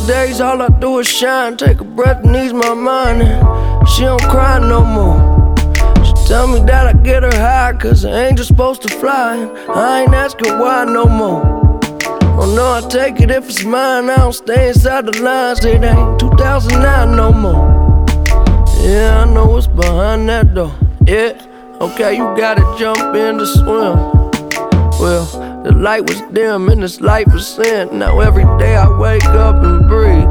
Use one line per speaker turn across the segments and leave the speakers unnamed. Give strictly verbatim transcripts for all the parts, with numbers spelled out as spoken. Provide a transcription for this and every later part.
Nowadays all I do is shine, take a breath and ease my mind, and she don't cry no more. She tell me that I get her high, cause an angel's supposed to fly, and I ain't asking why no more. Oh no, I take it if it's mine, I don't stay inside the lines, it ain't two thousand nine no more. Yeah, I know what's behind that door, yeah. Okay, you gotta jump in to swim. Well, the light was dim and this life was sin. Now every day I wake up and breathe.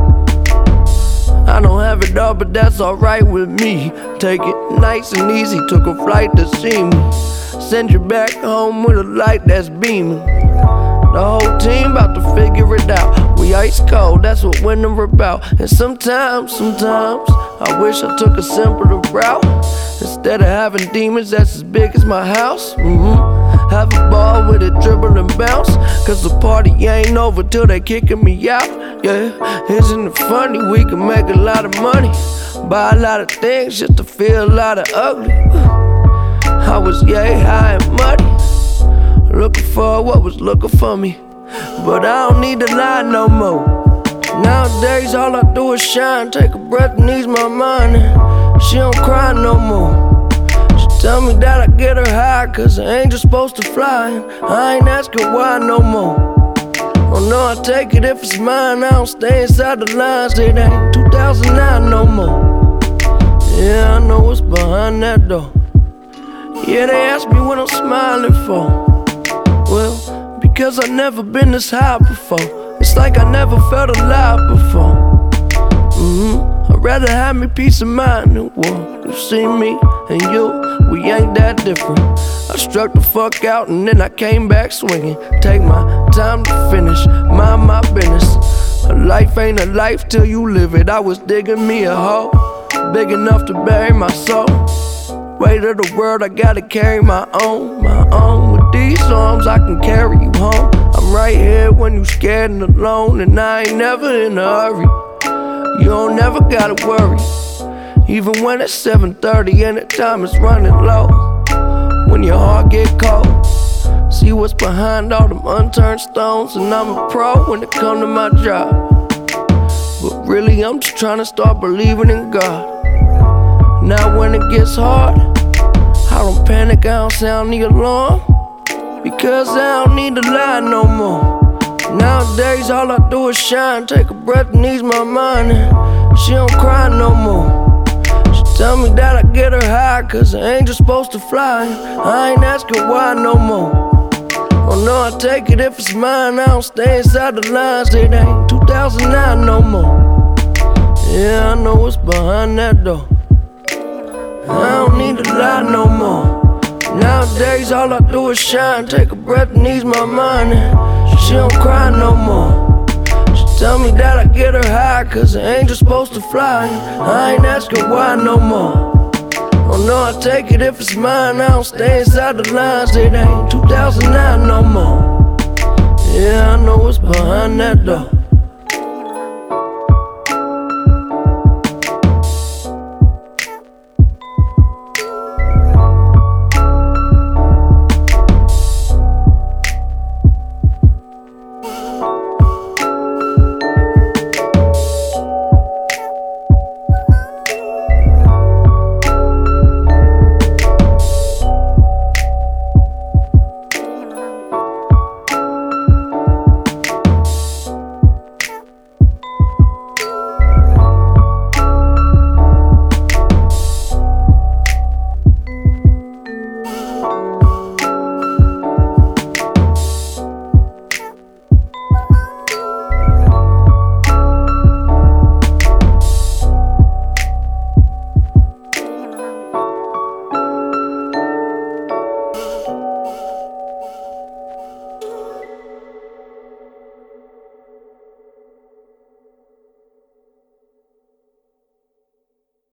I don't have it all, but that's alright with me. Take it nice and easy, took a flight to see me. Send you back home with a light that's beaming. The whole team about to figure it out. We ice cold, that's what winter about. And sometimes, sometimes I wish I took a simpler route. Instead of having demons that's as big as my house, mm-hmm. Have a ball with it, dribble and bounce. Cause the party ain't over till they kicking me out. Yeah, isn't it funny? We can make a lot of money, buy a lot of things just to feel a lot of ugly. I was yay high and muddy, looking for what was looking for me, but I don't need to lie no more. Nowadays all I do is shine, take a breath and ease my mind, and she don't cry no more. She tell me that I get her high, cause an angel's supposed to fly, and I ain't asking why no more. Oh no, I take it if it's mine, I don't stay inside the lines, it ain't two thousand nine no more. Yeah, I know what's behind that door. Yeah, they ask me what I'm smiling for. Well, because I've never been this high before. It's like I never felt alive before. Mm-hmm. I'd rather have me peace of mind than war. You see me and you, we ain't that different. I struck the fuck out and then I came back swinging. Take my time to finish, mind my business. A life ain't a life till you live it. I was digging me a hole big enough to bury my soul. Weight of the world, I gotta carry my own, my own. With these arms, I can carry you home. I'm right here when you scared and alone, and I ain't never in a hurry. You don't never gotta worry, even when it's seven thirty and the time is running low. When your heart get cold, see what's behind all them unturned stones. And I'm a pro when it come to my job, but really I'm just trying to start believing in God. Now when it gets hard, I don't panic, I don't sound the alarm, because I don't need to lie no more. Nowadays all I do is shine, take a breath and ease my mind, and she don't cry no more. She tell me that I get her high, cause an angel's supposed to fly, I ain't asking why no more. Oh no, I take it if it's mine, I don't stay inside the lines, it ain't two thousand nine no more. Yeah, I know what's behind that door. I don't need to lie no more. Nowadays all I do is shine, take a breath and ease my mind, and she don't cry no more. She tell me that I get her high, cause an angel's supposed to fly, I ain't asking why no more. Oh no, I take it if it's mine, I don't stay inside the lines, it ain't two thousand nine no more. Yeah, I know what's behind that door.